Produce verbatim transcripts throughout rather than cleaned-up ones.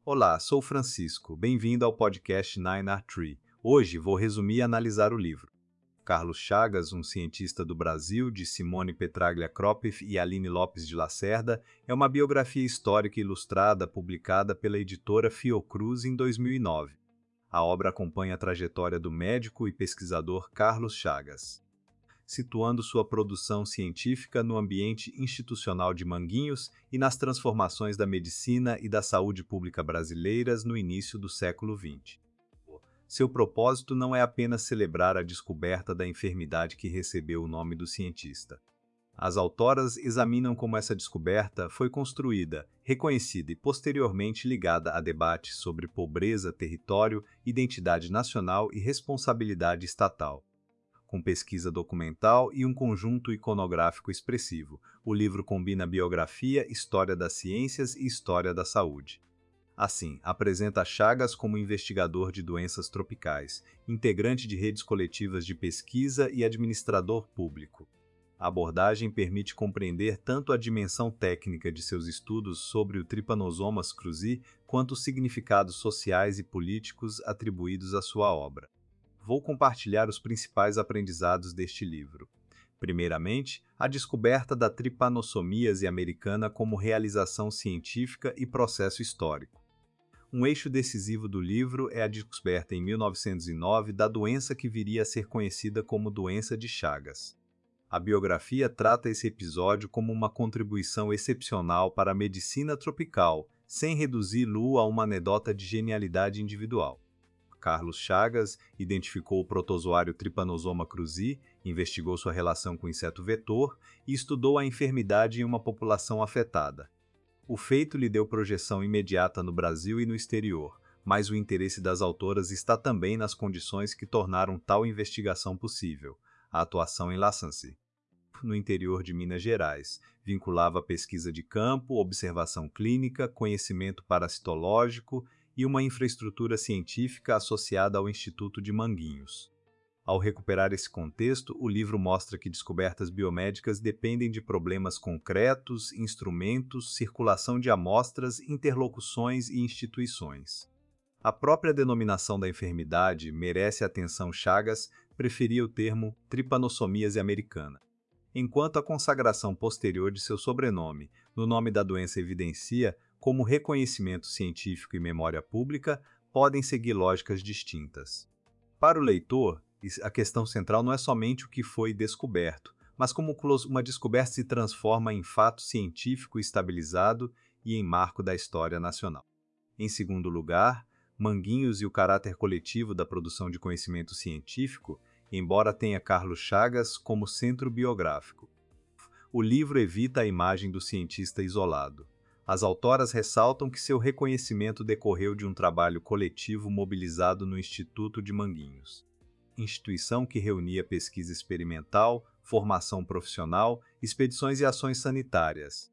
Olá, sou Francisco. Bem-vindo ao podcast Nine R Tree. Hoje vou resumir e analisar o livro. Carlos Chagas, um cientista do Brasil, de Simone Petraglia Kropif e Aline Lopes de Lacerda, é uma biografia histórica ilustrada publicada pela editora Fiocruz em dois mil e nove. A obra acompanha a trajetória do médico e pesquisador Carlos Chagas, situando sua produção científica no ambiente institucional de Manguinhos e nas transformações da medicina e da saúde pública brasileiras no início do século vinte. Seu propósito não é apenas celebrar a descoberta da enfermidade que recebeu o nome do cientista. As autoras examinam como essa descoberta foi construída, reconhecida e posteriormente ligada a debates sobre pobreza, território, identidade nacional e responsabilidade estatal. Com pesquisa documental e um conjunto iconográfico expressivo, o livro combina biografia, história das ciências e história da saúde. Assim, apresenta Chagas como investigador de doenças tropicais, integrante de redes coletivas de pesquisa e administrador público. A abordagem permite compreender tanto a dimensão técnica de seus estudos sobre o Trypanosomas cruzi, quanto os significados sociais e políticos atribuídos à sua obra. Vou compartilhar os principais aprendizados deste livro. Primeiramente, a descoberta da tripanossomíase americana como realização científica e processo histórico. Um eixo decisivo do livro é a descoberta em mil novecentos e nove da doença que viria a ser conhecida como doença de Chagas. A biografia trata esse episódio como uma contribuição excepcional para a medicina tropical, sem reduzir-lo a uma anedota de genialidade individual. Carlos Chagas identificou o protozoário Trypanosoma cruzi, investigou sua relação com o inseto vetor e estudou a enfermidade em uma população afetada. O feito lhe deu projeção imediata no Brasil e no exterior, mas o interesse das autoras está também nas condições que tornaram tal investigação possível: a atuação em Laçanci, no interior de Minas Gerais, vinculava pesquisa de campo, observação clínica, conhecimento parasitológico e uma infraestrutura científica associada ao Instituto de Manguinhos. Ao recuperar esse contexto, o livro mostra que descobertas biomédicas dependem de problemas concretos, instrumentos, circulação de amostras, interlocuções e instituições. A própria denominação da enfermidade merece atenção. Chagas preferia o termo Trypanossomíase americana, enquanto a consagração posterior de seu sobrenome no nome da doença evidencia como reconhecimento científico e memória pública podem seguir lógicas distintas. Para o leitor, a questão central não é somente o que foi descoberto, mas como uma descoberta se transforma em fato científico estabilizado e em marco da história nacional. Em segundo lugar, Manguinhos e o caráter coletivo da produção de conhecimento científico, embora tenha Carlos Chagas como centro biográfico. O livro evita a imagem do cientista isolado. As autoras ressaltam que seu reconhecimento decorreu de um trabalho coletivo mobilizado no Instituto de Manguinhos, instituição que reunia pesquisa experimental, formação profissional, expedições e ações sanitárias.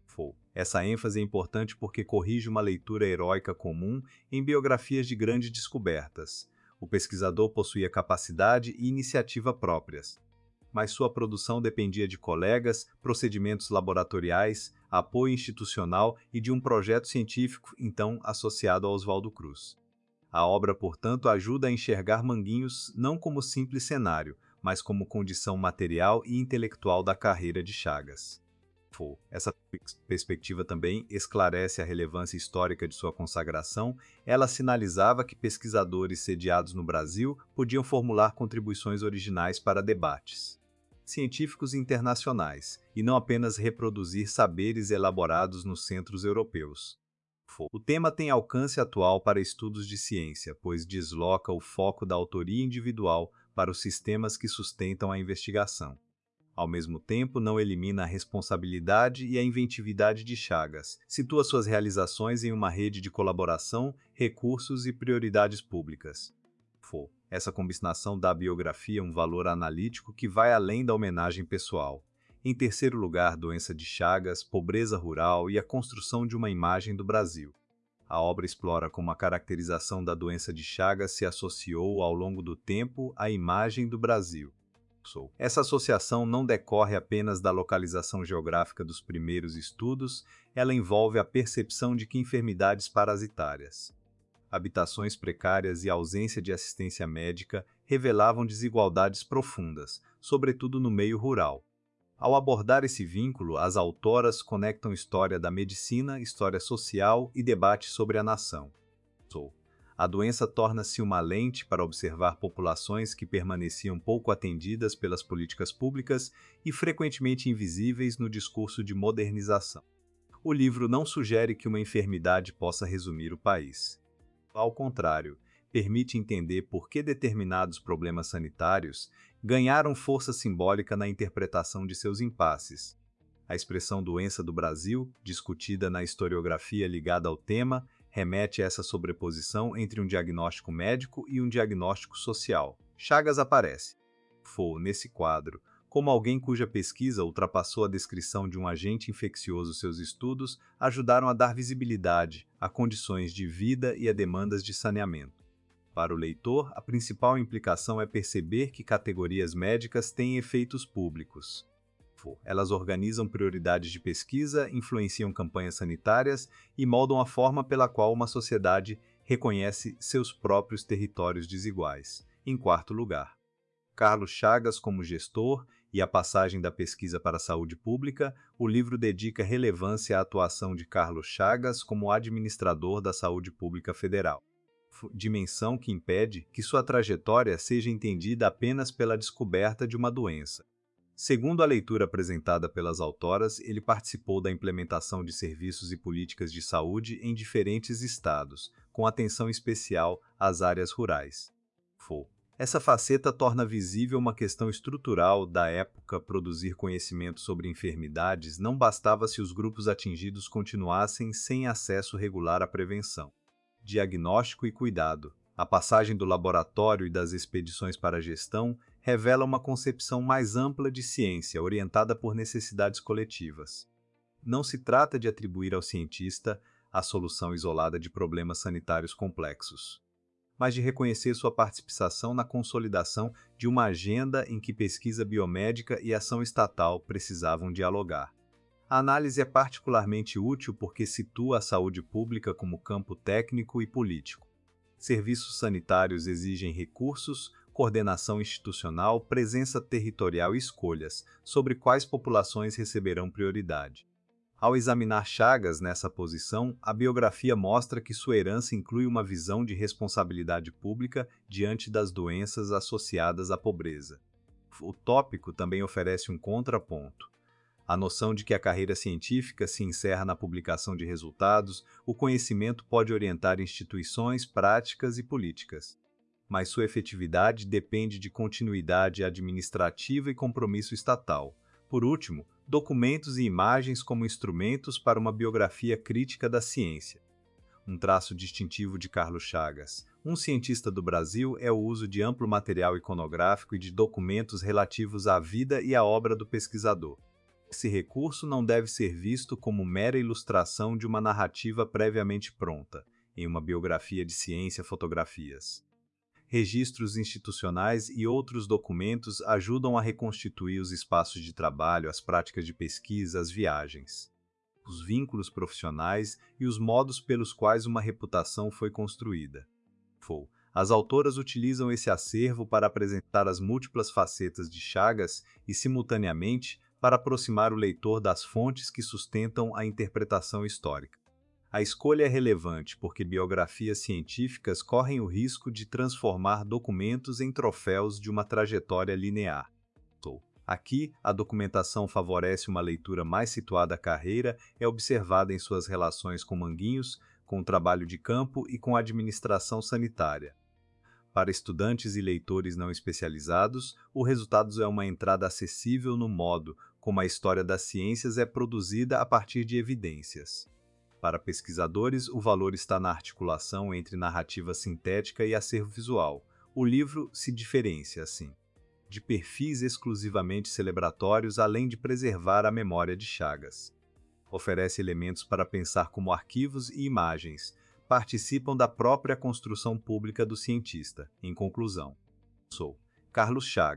Essa ênfase é importante porque corrige uma leitura heróica comum em biografias de grandes descobertas. O pesquisador possuía capacidade e iniciativa próprias, mas sua produção dependia de colegas, procedimentos laboratoriais, apoio institucional e de um projeto científico, então associado a Oswaldo Cruz. A obra, portanto, ajuda a enxergar Manguinhos não como simples cenário, mas como condição material e intelectual da carreira de Chagas. Essa perspectiva também esclarece a relevância histórica de sua consagração. Ela sinalizava que pesquisadores sediados no Brasil podiam formular contribuições originais para debates científicos internacionais, e não apenas reproduzir saberes elaborados nos centros europeus. O tema tem alcance atual para estudos de ciência, pois desloca o foco da autoria individual para os sistemas que sustentam a investigação. Ao mesmo tempo, não elimina a responsabilidade e a inventividade de Chagas, situa suas realizações em uma rede de colaboração, recursos e prioridades públicas. Essa combinação dá à biografia um valor analítico que vai além da homenagem pessoal. Em terceiro lugar, doença de Chagas, pobreza rural e a construção de uma imagem do Brasil. A obra explora como a caracterização da doença de Chagas se associou ao longo do tempo à imagem do Brasil. Essa associação não decorre apenas da localização geográfica dos primeiros estudos, ela envolve a percepção de que enfermidades parasitárias, habitações precárias e ausência de assistência médica revelavam desigualdades profundas, sobretudo no meio rural. Ao abordar esse vínculo, as autoras conectam história da medicina, história social e debate sobre a nação. A doença torna-se uma lente para observar populações que permaneciam pouco atendidas pelas políticas públicas e frequentemente invisíveis no discurso de modernização. O livro não sugere que uma enfermidade possa resumir o país. Ao contrário, permite entender por que determinados problemas sanitários ganharam força simbólica na interpretação de seus impasses. A expressão doença do Brasil, discutida na historiografia ligada ao tema, remete a essa sobreposição entre um diagnóstico médico e um diagnóstico social. Chagas aparece, for, nesse quadro, como alguém cuja pesquisa ultrapassou a descrição de um agente infeccioso. Seus estudos ajudaram a dar visibilidade a condições de vida e a demandas de saneamento. Para o leitor, a principal implicação é perceber que categorias médicas têm efeitos públicos. Elas organizam prioridades de pesquisa, influenciam campanhas sanitárias e moldam a forma pela qual uma sociedade reconhece seus próprios territórios desiguais. Em quarto lugar, Carlos Chagas como gestor e a passagem da pesquisa para a saúde pública, o livro dedica relevância à atuação de Carlos Chagas como administrador da saúde pública federal, dimensão que impede que sua trajetória seja entendida apenas pela descoberta de uma doença. Segundo a leitura apresentada pelas autoras, ele participou da implementação de serviços e políticas de saúde em diferentes estados, com atenção especial às áreas rurais. Essa faceta torna visível uma questão estrutural da época. Produzir conhecimento sobre enfermidades não bastava se os grupos atingidos continuassem sem acesso regular à prevenção, diagnóstico e cuidado. A passagem do laboratório e das expedições para a gestão revela uma concepção mais ampla de ciência, orientada por necessidades coletivas. Não se trata de atribuir ao cientista a solução isolada de problemas sanitários complexos, mas de reconhecer sua participação na consolidação de uma agenda em que pesquisa biomédica e ação estatal precisavam dialogar. A análise é particularmente útil porque situa a saúde pública como campo técnico e político. Serviços sanitários exigem recursos, coordenação institucional, presença territorial e escolhas sobre quais populações receberão prioridade. Ao examinar Chagas nessa posição, a biografia mostra que sua herança inclui uma visão de responsabilidade pública diante das doenças associadas à pobreza. O tópico também oferece um contraponto. A noção de que a carreira científica se encerra na publicação de resultados, o conhecimento pode orientar instituições, práticas e políticas, mas sua efetividade depende de continuidade administrativa e compromisso estatal. Por último, documentos e imagens como instrumentos para uma biografia crítica da ciência. Um traço distintivo de Carlos Chagas, um cientista do Brasil, é o uso de amplo material iconográfico e de documentos relativos à vida e à obra do pesquisador. Esse recurso não deve ser visto como mera ilustração de uma narrativa previamente pronta, em uma biografia de ciência fotografias. Registros institucionais e outros documentos ajudam a reconstituir os espaços de trabalho, as práticas de pesquisa, as viagens, os vínculos profissionais e os modos pelos quais uma reputação foi construída. As autoras utilizam esse acervo para apresentar as múltiplas facetas de Chagas e, simultaneamente, para aproximar o leitor das fontes que sustentam a interpretação histórica. A escolha é relevante porque biografias científicas correm o risco de transformar documentos em troféus de uma trajetória linear. Aqui, a documentação favorece uma leitura mais situada à carreira, é observada em suas relações com Manguinhos, com o trabalho de campo e com a administração sanitária. Para estudantes e leitores não especializados, o resultado é uma entrada acessível no modo como a história das ciências é produzida a partir de evidências. Para pesquisadores, o valor está na articulação entre narrativa sintética e acervo visual. O livro se diferencia, assim, de perfis exclusivamente celebratórios, além de preservar a memória de Chagas. Oferece elementos para pensar como arquivos e imagens, participam da própria construção pública do cientista. Em conclusão, sou Carlos Chagas,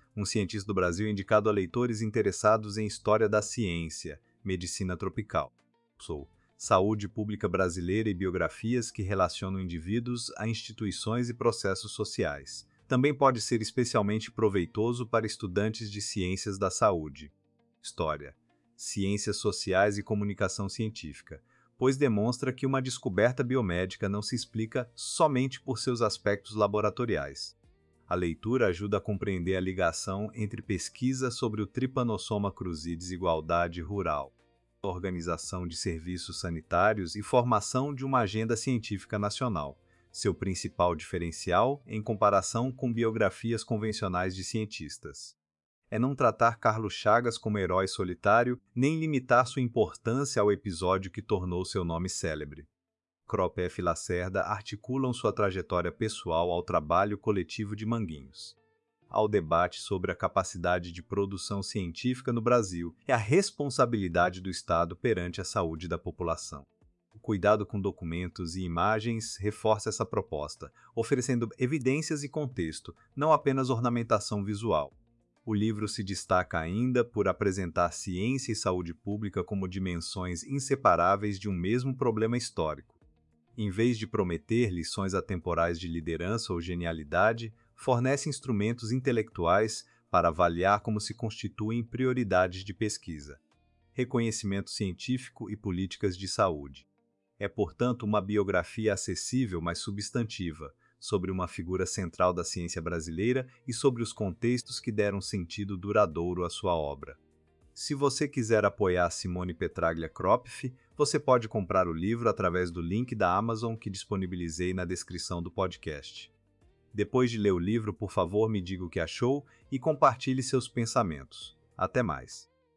um cientista do Brasil indicado a leitores interessados em história da ciência, medicina tropical. Sou Saúde Pública Brasileira e biografias que relacionam indivíduos a instituições e processos sociais. Também pode ser especialmente proveitoso para estudantes de ciências da saúde. História, ciências sociais e comunicação científica, pois demonstra que uma descoberta biomédica não se explica somente por seus aspectos laboratoriais. A leitura ajuda a compreender a ligação entre pesquisa sobre o Trypanosoma cruzi e desigualdade rural, organização de serviços sanitários e formação de uma agenda científica nacional, seu principal diferencial em comparação com biografias convencionais de cientistas. É não tratar Carlos Chagas como herói solitário, nem limitar sua importância ao episódio que tornou seu nome célebre. Kropf e Lacerda articulam sua trajetória pessoal ao trabalho coletivo de Manguinhos, ao debate sobre a capacidade de produção científica no Brasil e a responsabilidade do Estado perante a saúde da população. O cuidado com documentos e imagens reforça essa proposta, oferecendo evidências e contexto, não apenas ornamentação visual. O livro se destaca ainda por apresentar ciência e saúde pública como dimensões inseparáveis de um mesmo problema histórico. Em vez de prometer lições atemporais de liderança ou genialidade, fornece instrumentos intelectuais para avaliar como se constituem prioridades de pesquisa, reconhecimento científico e políticas de saúde. É, portanto, uma biografia acessível, mas substantiva, sobre uma figura central da ciência brasileira e sobre os contextos que deram sentido duradouro à sua obra. Se você quiser apoiar Simone Petraglia-Kropf, você pode comprar o livro através do link da Amazon que disponibilizei na descrição do podcast. Depois de ler o livro, por favor, me diga o que achou e compartilhe seus pensamentos. Até mais!